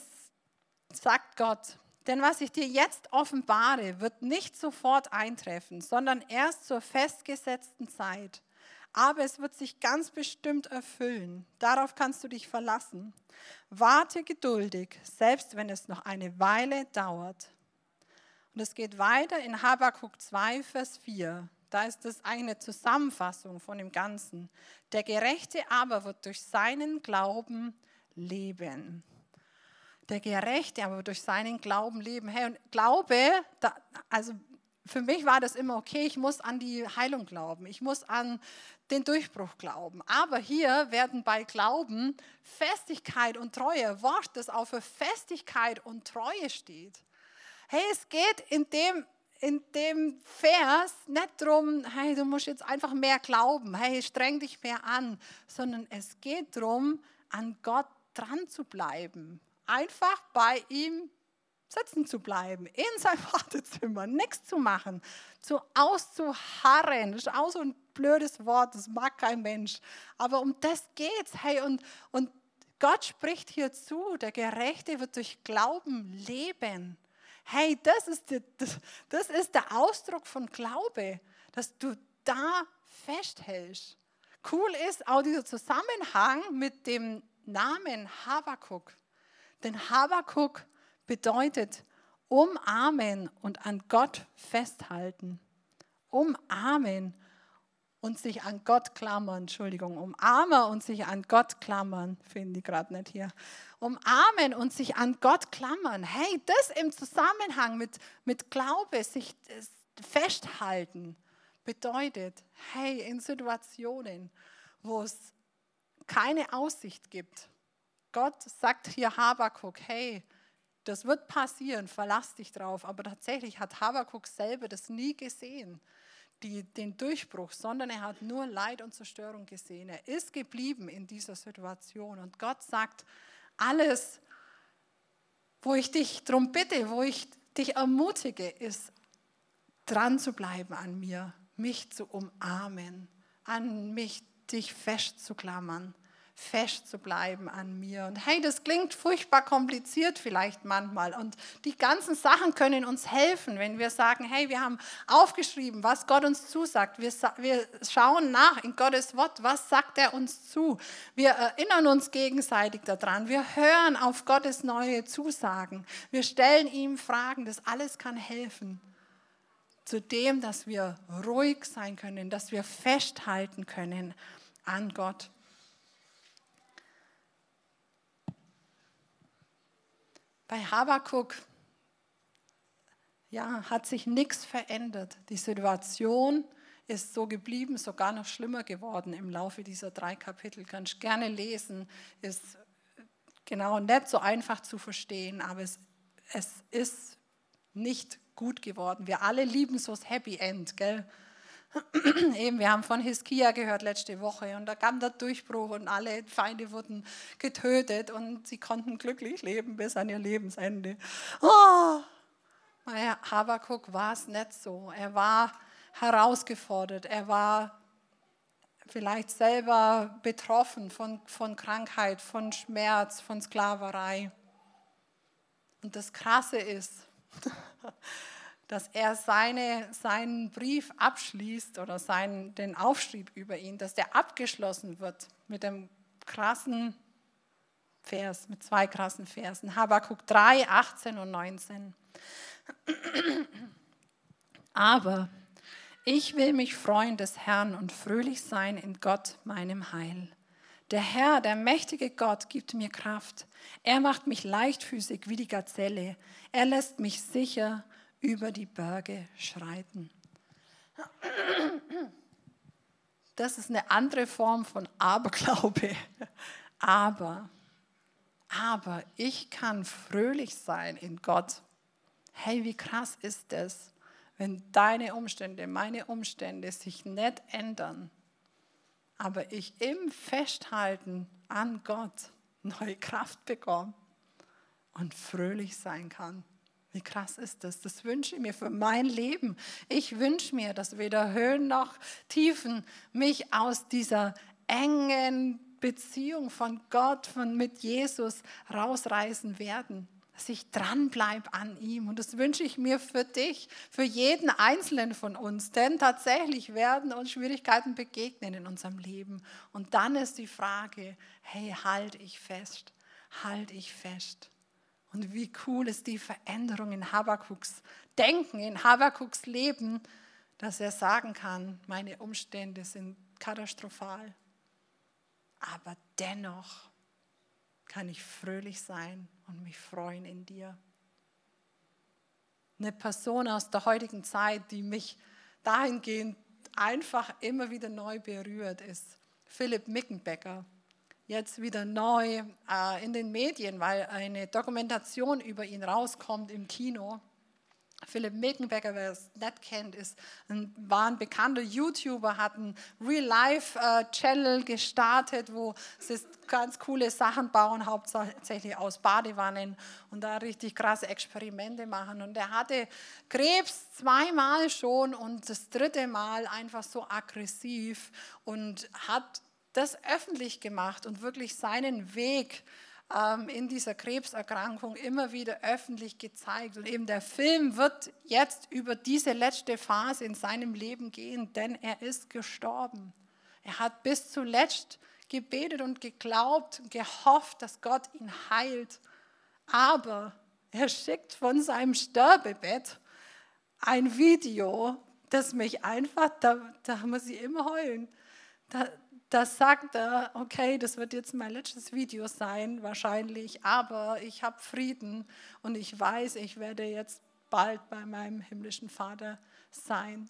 Speaker 1: sagt Gott, denn was ich dir jetzt offenbare, wird nicht sofort eintreffen, sondern erst zur festgesetzten Zeit. Aber es wird sich ganz bestimmt erfüllen. Darauf kannst du dich verlassen. Warte geduldig, selbst wenn es noch eine Weile dauert. Und es geht weiter in Habakuk 2, Vers 4. Da ist das eine Zusammenfassung von dem Ganzen. Der Gerechte aber wird durch seinen Glauben leben. Der Gerechte aber wird durch seinen Glauben leben. Hey, und Glaube, also für mich war das immer okay, ich muss an die Heilung glauben, ich muss an den Durchbruch glauben. Aber hier werden bei Glauben Festigkeit und Treue, Wort, das auch für Festigkeit und Treue steht. Hey, es geht in dem Vers nicht darum, hey, du musst jetzt einfach mehr glauben, hey, streng dich mehr an, sondern es geht darum, an Gott dran zu bleiben. Einfach bei ihm sitzen zu bleiben, in seinem Wartezimmer, nichts zu machen, auszuharren. Das ist auch so ein blödes Wort, das mag kein Mensch. Aber um das geht's. Hey, und Gott spricht hier zu, der Gerechte wird durch Glauben leben. Hey, das ist der Ausdruck von Glaube, dass du da festhältst. Cool ist auch dieser Zusammenhang mit dem Namen Habakuk. Denn Habakuk bedeutet umarmen und an Gott festhalten. Umarmen und sich an Gott klammern. Umarmen und sich an Gott klammern. Finde ich gerade nicht hier. Umarmen und sich an Gott klammern. Hey, das im Zusammenhang mit Glaube, sich festhalten, bedeutet, hey, in Situationen, wo es keine Aussicht gibt. Gott sagt hier Habakuk, hey, das wird passieren, verlass dich drauf. Aber tatsächlich hat Habakuk selber das nie gesehen, den Durchbruch, sondern er hat nur Leid und Zerstörung gesehen. Er ist geblieben in dieser Situation. Und Gott sagt, alles, wo ich dich darum bitte, wo ich dich ermutige, ist, dran zu bleiben an mir, mich zu umarmen, an mich, dich festzuklammern, fest zu bleiben an mir. Und hey, das klingt furchtbar kompliziert vielleicht manchmal. Und die ganzen Sachen können uns helfen, wenn wir sagen, hey, wir haben aufgeschrieben, was Gott uns zusagt. Wir schauen nach in Gottes Wort, was sagt er uns zu. Wir erinnern uns gegenseitig daran. Wir hören auf Gottes neue Zusagen. Wir stellen ihm Fragen. Das alles kann helfen. Zu dem, dass wir ruhig sein können, dass wir festhalten können an Gott. Bei Habakuk hat sich nichts verändert. Die Situation ist so geblieben, sogar noch schlimmer geworden im Laufe dieser 3 Kapitel. Kannst du gerne lesen, ist genau nicht so einfach zu verstehen, aber es ist nicht gut geworden. Wir alle lieben so das Happy End, gell? Eben, wir haben von Hiskia gehört letzte Woche und da kam der Durchbruch und alle Feinde wurden getötet und sie konnten glücklich leben bis an ihr Lebensende. Oh, bei Habakuk war es nicht so. Er war herausgefordert, er war vielleicht selber betroffen von Krankheit, von Schmerz, von Sklaverei. Und das Krasse ist, dass er seinen Brief abschließt oder den Aufschrieb über ihn, dass der abgeschlossen wird mit dem krassen Vers, mit 2 krassen Versen. Habakuk 3, 18 und 19. Aber ich will mich freuen des Herrn und fröhlich sein in Gott, meinem Heil. Der Herr, der mächtige Gott, gibt mir Kraft. Er macht mich leichtfüßig wie die Gazelle. Er lässt mich sicher über die Berge schreiten. Das ist eine andere Form von Aberglaube. Aber ich kann fröhlich sein in Gott. Hey, wie krass ist das, wenn deine Umstände, meine Umstände sich nicht ändern, aber ich im Festhalten an Gott neue Kraft bekomme und fröhlich sein kann. Wie krass ist das? Das wünsche ich mir für mein Leben. Ich wünsche mir, dass weder Höhen noch Tiefen mich aus dieser engen Beziehung von Gott, mit Jesus rausreißen werden. Dass ich dranbleibe an ihm. Und das wünsche ich mir für dich, für jeden Einzelnen von uns. Denn tatsächlich werden uns Schwierigkeiten begegnen in unserem Leben. Und dann ist die Frage, hey, halte ich fest? Halte ich fest? Und wie cool ist die Veränderung in Habakuks Denken, in Habakuks Leben, dass er sagen kann, meine Umstände sind katastrophal. Aber dennoch kann ich fröhlich sein und mich freuen in dir. Eine Person aus der heutigen Zeit, die mich dahingehend einfach immer wieder neu berührt, ist Philipp Mickenbecker. Jetzt wieder neu in den Medien, weil eine Dokumentation über ihn rauskommt im Kino. Philipp Mickenbecker, wer es nicht kennt, war ein bekannter YouTuber, hat einen Real-Life-Channel gestartet, wo sie ganz coole Sachen bauen, hauptsächlich aus Badewannen und da richtig krasse Experimente machen. Und er hatte Krebs 2-mal schon und das 3. Mal einfach so aggressiv und hat das öffentlich gemacht und wirklich seinen Weg in dieser Krebserkrankung immer wieder öffentlich gezeigt. Und eben der Film wird jetzt über diese letzte Phase in seinem Leben gehen, denn er ist gestorben. Er hat bis zuletzt gebetet und geglaubt, gehofft, dass Gott ihn heilt. Aber er schickt von seinem Sterbebett ein Video, das mich einfach, da muss ich immer heulen. Da sagt er, okay, das wird jetzt mein letztes Video sein, wahrscheinlich, aber ich habe Frieden und ich weiß, ich werde jetzt bald bei meinem himmlischen Vater sein.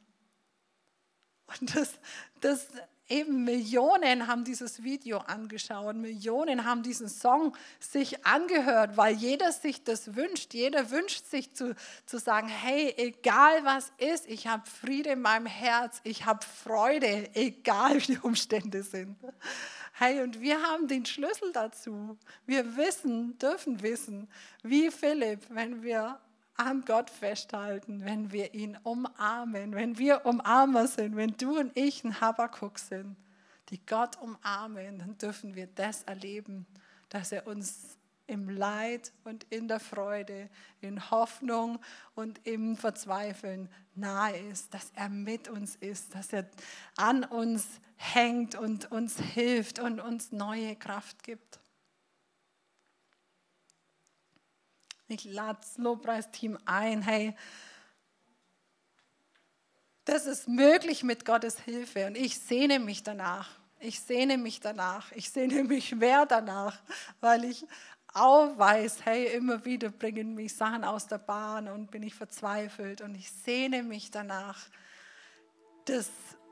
Speaker 1: Und das eben Millionen haben dieses Video angeschaut, Millionen haben diesen Song sich angehört, weil jeder sich das wünscht. Jeder wünscht sich zu sagen, hey, egal was ist, ich habe Friede in meinem Herz, ich habe Freude, egal wie die Umstände sind. Hey, und wir haben den Schlüssel dazu. Wir dürfen wissen, wie Philipp, wenn wir an Gott festhalten, wenn wir ihn umarmen, wenn wir Umarmer sind, wenn du und ich ein Habakuk sind, die Gott umarmen, dann dürfen wir das erleben, dass er uns im Leid und in der Freude, in Hoffnung und im Verzweifeln nahe ist, dass er mit uns ist, dass er an uns hängt und uns hilft und uns neue Kraft gibt. Ich lade das Lobpreisteam ein, hey, das ist möglich mit Gottes Hilfe und ich sehne mich danach. Ich sehne mich mehr danach, weil ich auch weiß, hey, immer wieder bringen mich Sachen aus der Bahn und bin ich verzweifelt und ich sehne mich danach, das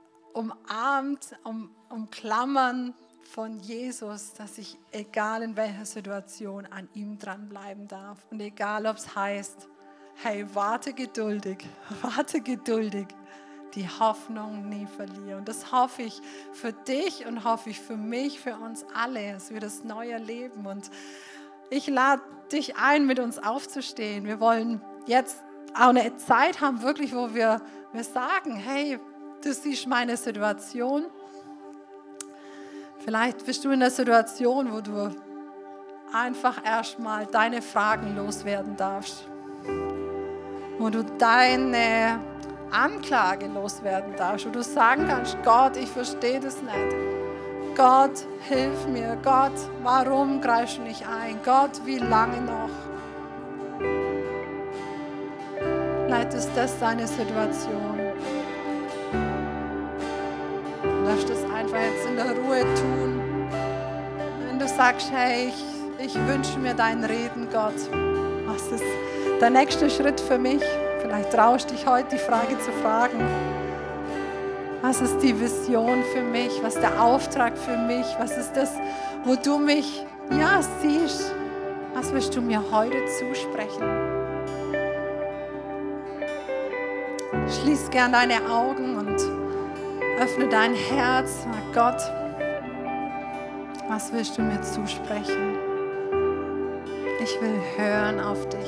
Speaker 1: Umklammern von Jesus, dass ich, egal in welcher Situation, an ihm dranbleiben darf. Und egal, ob es heißt, hey, warte geduldig, die Hoffnung nie verliere. Und das hoffe ich für dich und hoffe ich für mich, für uns alle, dass wir das neu erleben. Und ich lade dich ein, mit uns aufzustehen. Wir wollen jetzt auch eine Zeit haben, wirklich, wo wir sagen, hey, das ist meine Situation. Vielleicht bist du in einer Situation, wo du einfach erstmal deine Fragen loswerden darfst. Wo du deine Anklage loswerden darfst. Wo du sagen kannst, Gott, ich verstehe das nicht. Gott, hilf mir. Gott, warum greifst du nicht ein? Gott, wie lange noch? Vielleicht ist das deine Situation. Du darfst das einfach jetzt in der Ruhe tun. Wenn du sagst, hey, ich wünsche mir dein Reden, Gott. Was ist der nächste Schritt für mich? Vielleicht traust du dich heute, die Frage zu fragen. Was ist die Vision für mich? Was ist der Auftrag für mich? Was ist das, wo du mich siehst? Was willst du mir heute zusprechen? Schließ gern deine Augen und öffne dein Herz. Sag Gott, was willst du mir zusprechen? Ich will hören auf dich.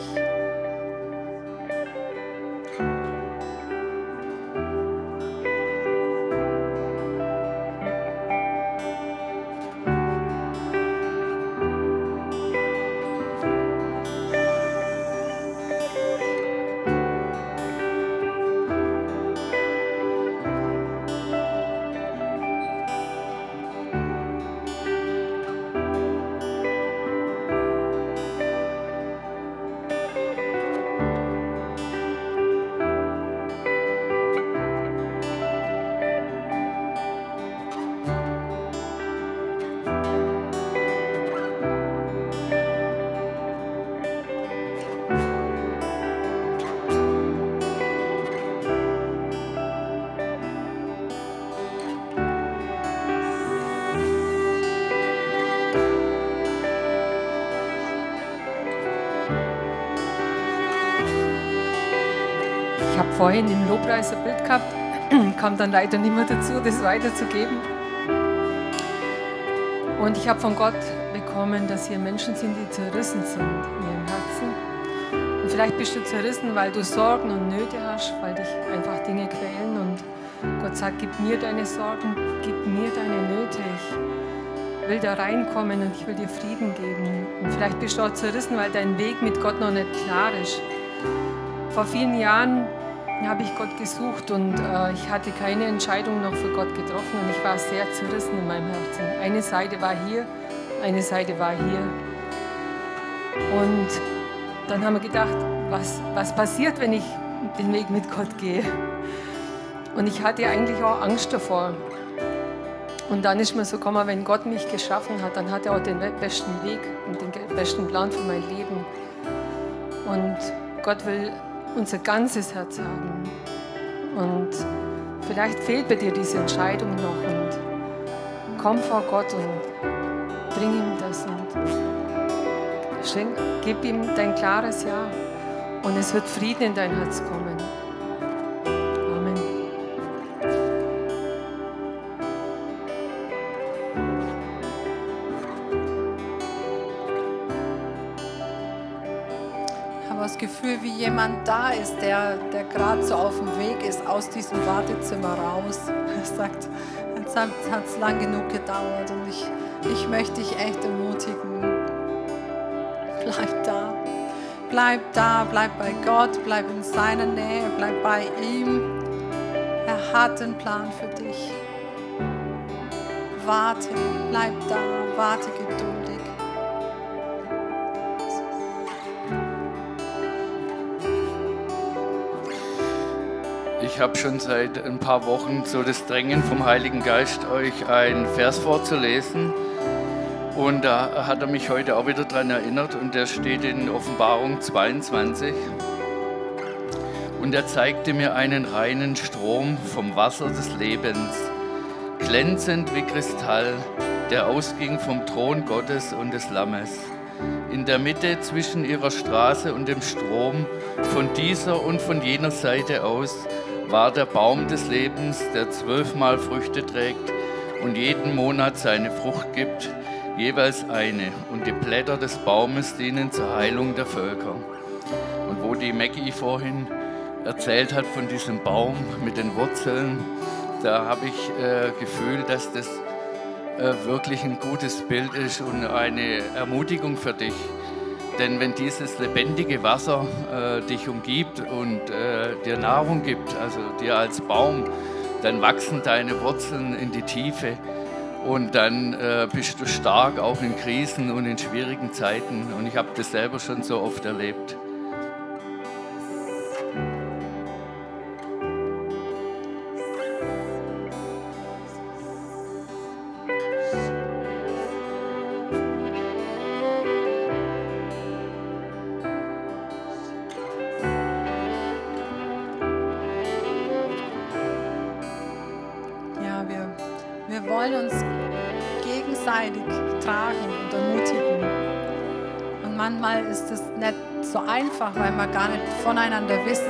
Speaker 2: Ich habe vorhin im Lobpreis ein Bild gehabt, kam dann leider nicht mehr dazu, das weiterzugeben. Und ich habe von Gott bekommen, dass hier Menschen sind, die zerrissen sind in ihrem Herzen. Und vielleicht bist du zerrissen, weil du Sorgen und Nöte hast, weil dich einfach Dinge quälen. Und Gott sagt, gib mir deine Sorgen, gib mir deine Nöte. Ich will da reinkommen und ich will dir Frieden geben. Und vielleicht bist du auch zerrissen, weil dein Weg mit Gott noch nicht klar ist. Vor vielen Jahren habe ich Gott gesucht und ich hatte keine Entscheidung noch für Gott getroffen und ich war sehr zerrissen in meinem Herzen. Eine Seite war hier, eine Seite war hier. Und dann haben wir gedacht, was passiert, wenn ich den Weg mit Gott gehe? Und ich hatte eigentlich auch Angst davor. Und dann ist mir so gekommen, wenn Gott mich geschaffen hat, dann hat er auch den besten Weg und den besten Plan für mein Leben. Und Gott will unser ganzes Herz haben. Und vielleicht fehlt bei dir diese Entscheidung noch und komm vor Gott und bring ihm das und gib ihm dein klares Ja und es wird Frieden in dein Herz kommen. Amen.
Speaker 1: Das Gefühl, wie jemand da ist, der gerade so auf dem Weg ist, aus diesem Wartezimmer raus. Er sagt, jetzt hat es lang genug gedauert und ich möchte dich echt ermutigen. Bleib da, bleib bei Gott, bleib in seiner Nähe, bleib bei ihm. Er hat einen Plan für dich. Warte, bleib da, warte geduldig.
Speaker 3: Ich habe schon seit ein paar Wochen so das Drängen vom Heiligen Geist, euch einen Vers vorzulesen. Und da hat er mich heute auch wieder daran erinnert und der steht in Offenbarung 22. Und er zeigte mir einen reinen Strom vom Wasser des Lebens, glänzend wie Kristall, der ausging vom Thron Gottes und des Lammes. In der Mitte zwischen ihrer Straße und dem Strom, von dieser und von jener Seite aus, war der Baum des Lebens, der 12-mal Früchte trägt und jeden Monat seine Frucht gibt, jeweils eine. Und die Blätter des Baumes dienen zur Heilung der Völker. Und wo die Maggie vorhin erzählt hat von diesem Baum mit den Wurzeln, da habe ich gefühlt, dass das wirklich ein gutes Bild ist und eine Ermutigung für dich. Denn wenn dieses lebendige Wasser dich umgibt und dir Nahrung gibt, also dir als Baum, dann wachsen deine Wurzeln in die Tiefe und dann bist du stark auch in Krisen und in schwierigen Zeiten. Und ich habe das selber schon so oft erlebt.
Speaker 1: Wir wollen uns gegenseitig tragen und ermutigen. Und manchmal ist es nicht so einfach, weil wir gar nicht voneinander wissen.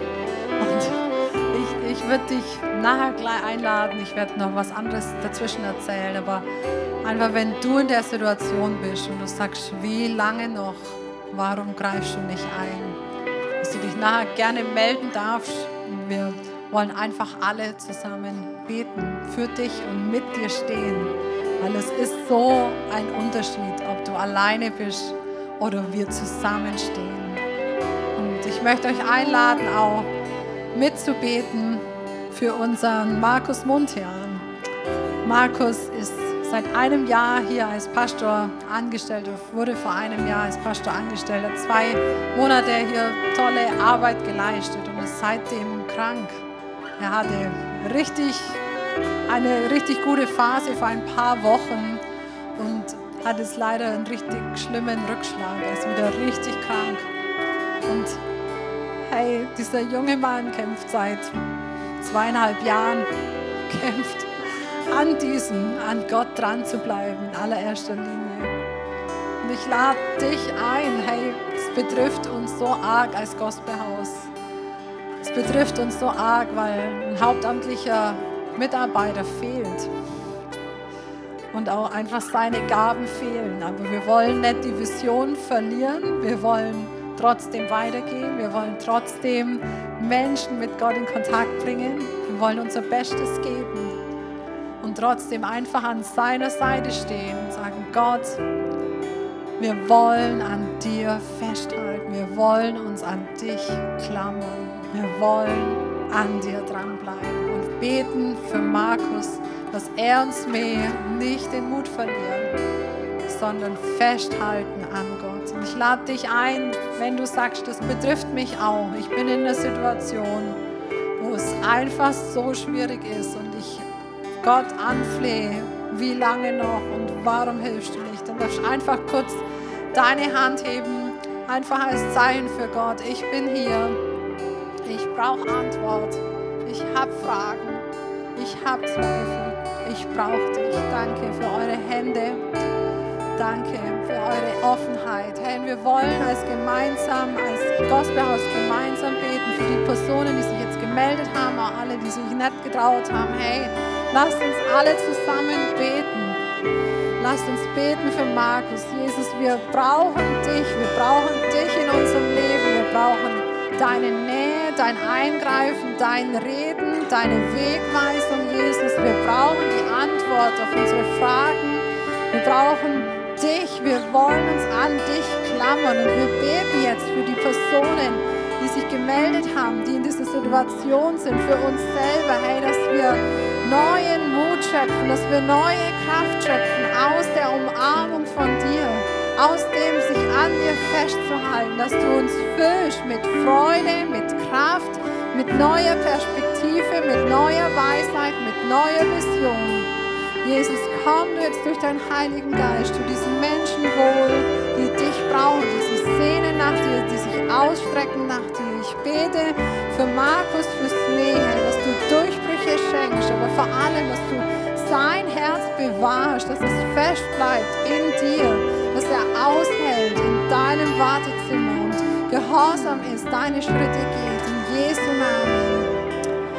Speaker 1: Und ich würde dich nachher gleich einladen, ich werde noch was anderes dazwischen erzählen, aber einfach wenn du in der Situation bist und du sagst, wie lange noch, warum greifst du nicht ein? Dass du dich nachher gerne melden darfst. Und wir wollen einfach alle zusammen beten für dich und mit dir stehen, weil es ist so ein Unterschied, ob du alleine bist oder wir zusammenstehen. Und ich möchte euch einladen, auch mitzubeten für unseren Markus Muntean. Markus ist seit einem Jahr hier als Pastor angestellt, wurde vor einem Jahr als Pastor angestellt, hat 2 Monate hier tolle Arbeit geleistet und ist seitdem krank. Er hatte eine richtig gute Phase vor ein paar Wochen und hat jetzt leider einen richtig schlimmen Rückschlag. Er ist wieder richtig krank. Und hey, dieser junge Mann kämpft seit 2,5 Jahren, kämpft an Gott dran zu bleiben, in allererster Linie. Und ich lade dich ein, hey, es betrifft uns so arg als Gospelhaus. Es betrifft uns so arg, weil ein hauptamtlicher Mitarbeiter fehlt und auch einfach seine Gaben fehlen. Aber wir wollen nicht die Vision verlieren, wir wollen trotzdem weitergehen, wir wollen trotzdem Menschen mit Gott in Kontakt bringen, wir wollen unser Bestes geben und trotzdem einfach an seiner Seite stehen und sagen, Gott, wir wollen an dir festhalten, wir wollen uns an dich klammern, wir wollen an dir dranbleiben und beten für Markus, dass er uns mehr nicht den Mut verliert, sondern festhalten an Gott. Und ich lade dich ein, wenn du sagst, das betrifft mich auch. Ich bin in einer Situation, wo es einfach so schwierig ist und ich Gott anflehe, wie lange noch und warum hilfst du nicht? Dann darfst du einfach kurz deine Hand heben, einfach als Zeichen für Gott. Ich bin hier. Ich brauche Antwort. Ich habe Fragen. Ich habe Zweifel. Ich brauche dich. Danke für eure Hände. Danke für eure Offenheit. Hey, wir wollen als Gospelhaus gemeinsam beten für die Personen, die sich jetzt gemeldet haben, auch alle, die sich nicht getraut haben. Hey, lasst uns alle zusammen beten. Lasst uns beten für Markus. Jesus, wir brauchen dich. Wir brauchen dich in unserem Leben. Wir brauchen deine Nähe, dein Eingreifen, dein Reden, deine Wegweisung, Jesus. Wir brauchen die Antwort auf unsere Fragen. Wir brauchen dich. Wir wollen uns an dich klammern. Und wir beten jetzt für die Personen, die sich gemeldet haben, die in dieser Situation sind, für uns selber. Hey, dass wir neuen Mut schöpfen, dass wir neue Kraft schöpfen aus der Umarmung von dir, aus dem sich an dir festzuhalten, dass du uns füllst mit Freude, mit Kraft, mit neuer Perspektive, mit neuer Weisheit, mit neuer Vision. Jesus, komm du jetzt durch deinen Heiligen Geist, tu diesen Menschen wohl, die dich brauchen, die sich sehnen nach dir, die sich ausstrecken nach dir. Ich bete für Markus, fürs Nähe, dass du Durchbrüche schenkst, aber vor allem, dass du sein Herz bewahrst, dass es fest bleibt in dir, dass er aushält in deinem Wartezimmer und gehorsam ist, deine Schritte geht. In Jesu Namen.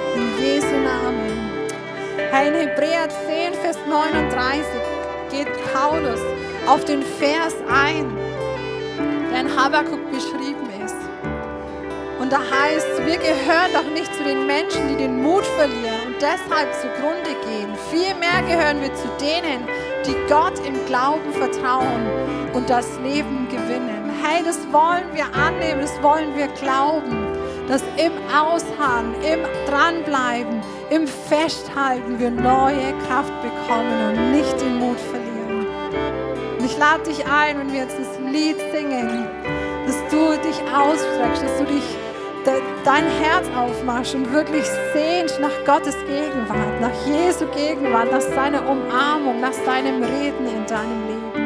Speaker 1: Hey, in Hebräer 10, Vers 39 geht Paulus auf den Vers ein, der in Habakuk beschrieben ist. Und da heißt es, wir gehören doch nicht zu den Menschen, die den Mut verlieren und deshalb zugrunde gehen. Vielmehr gehören wir zu denen, die Gott im Glauben vertrauen und das Leben gewinnen. Hey, das wollen wir annehmen, das wollen wir glauben, dass im Ausharren, im Dranbleiben, im Festhalten wir neue Kraft bekommen und nicht den Mut verlieren. Und ich lade dich ein, wenn wir jetzt das Lied singen, dass du dich ausstreckst, dass du dein Herz aufmachst und wirklich sehnst nach Gottes Gegenwart, nach Jesu Gegenwart, nach seiner Umarmung, nach seinem Reden in deinem Leben.